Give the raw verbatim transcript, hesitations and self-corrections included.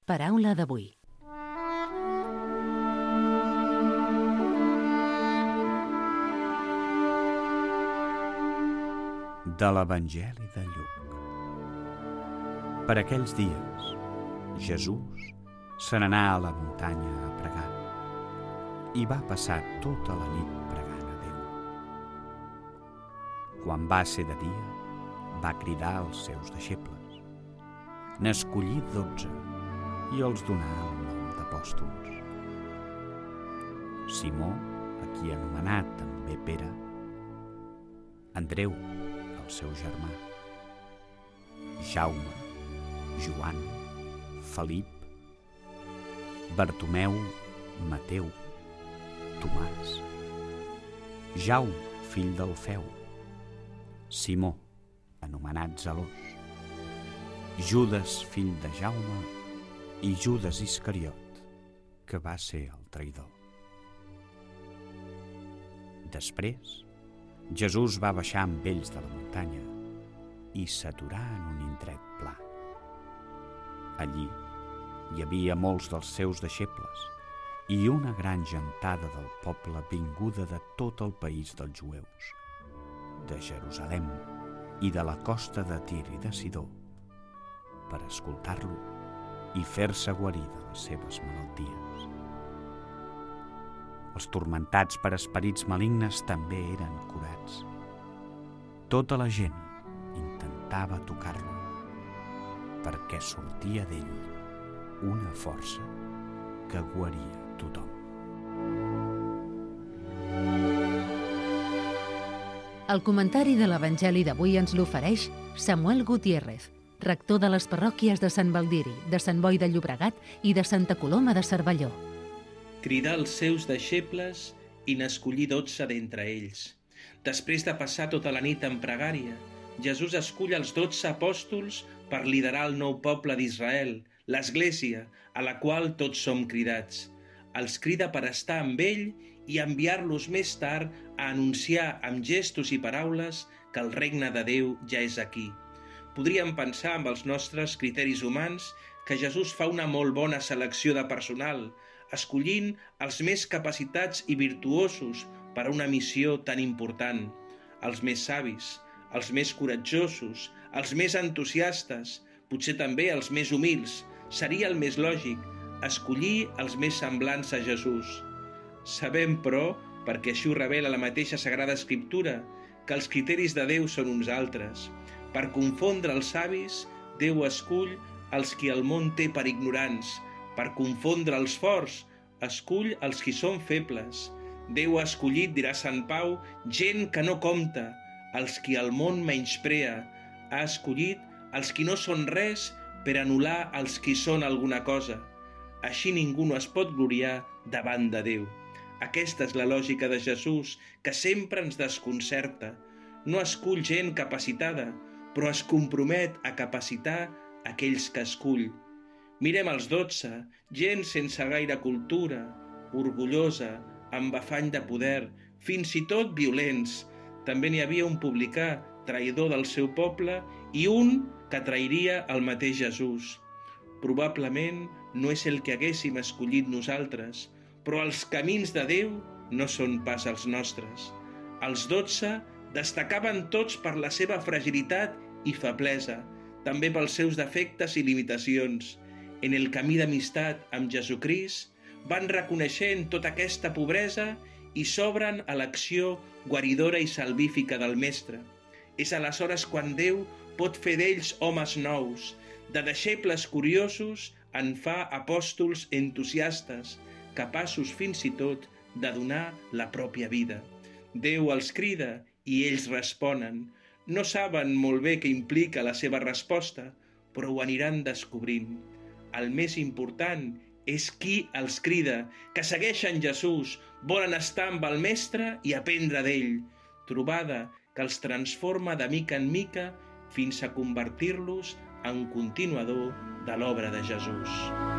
Paraula d'avui. De l'Evangeli de Lluc. Per aquells dies, Jesús se n'anà a la muntanya a pregar i va passar tota la nit pregant a Déu. Quan va ser de dia, va cridar als seus deixebles. N'escollí dotze i els donà el nom d'apòstols. Simó, a qui anomenà també Pere, Andreu, el seu germà, Jaume, Joan, Felip, Bartomeu, Mateu, Tomàs, Jaume, fill d'Alfeu, Simó, anomenat Zelós, Judes, fill de Jaume, i Judes Iscariot, que va ser el traïdor. Després, Jesús va baixar amb ells de la muntanya i s'aturà en un indret pla. Allí hi havia molts dels seus deixebles i una gran gentada del poble vinguda de tot el país dels jueus, de Jerusalem i de la costa de Tir i de Sidó, per escoltar-lo i fer-se guarir de les seves malalties. Els turmentats per esperits malignes també eren curats. Tota la gent intentava tocar-lo, perquè sortia d'ell una força que guaria tothom. El comentari de l'Evangeli d'avui ens l'ofereix Samuel Gutiérrez, rector de les parròquies de Sant Baldiri, de Sant Boi de Llobregat i de Santa Coloma de Cervelló. Cridar els seus deixebles i n'escollir dotze d'entre ells. Després de passar tota la nit en pregària, Jesús escull els dotze apòstols per liderar el nou poble d'Israel, l'Església, a la qual tots som cridats. Els crida per estar amb ell i enviar-los més tard a anunciar amb gestos i paraules que el regne de Déu ja és aquí. Podríem pensar amb els nostres criteris humans que Jesús fa una molt bona selecció de personal, escollint els més capacitats i virtuosos per a una missió tan important, els més savis, els més coratjosos, els més entusiastes, potser també els més humils. Seria el més lògic escollir els més semblants a Jesús. Sabem, però, perquè així ho revela la mateixa Sagrada Escriptura, que els criteris de Déu són uns altres. Per confondre els savis, Déu escull els qui el món té per ignorants. Per confondre els forts, escull els qui són febles. Déu ha escollit, dirà Sant Pau, gent que no compta, els qui el món menysprea. Ha escollit els qui no són res per anul·lar els qui són alguna cosa. Així ningú no es pot gloriar davant de Déu. Aquesta és la lògica de Jesús, que sempre ens desconcerta. No escull gent capacitada, però es compromet a capacitar aquells que escull. Mirem els dotze, gent sense gaire cultura, orgullosa, amb afany de poder, fins i tot violents. També n'hi havia un publicà, traïdor del seu poble, i un que trairia el mateix Jesús. Probablement no és el que haguéssim escollit nosaltres, però els camins de Déu no són pas els nostres. Els dotze destacaven tots per la seva fragilitat i feblesa, també pels seus defectes i limitacions. En el camí d'amistat amb Jesucrist van reconeixent tota aquesta pobresa i s'obren a l'acció guaridora i salvífica del Mestre. És aleshores quan Déu pot fer d'ells homes nous, de deixebles curiosos en fa apòstols entusiastes, capaços fins i tot de donar la pròpia vida. Déu els crida i ells responen. No saben molt bé què implica la seva resposta, però ho aniran descobrint. El més important és qui els crida, que segueixen Jesús, volen estar amb el Mestre i aprendre d'ell. Trobada que els transforma de mica en mica fins a convertir-los en continuador de l'obra de Jesús.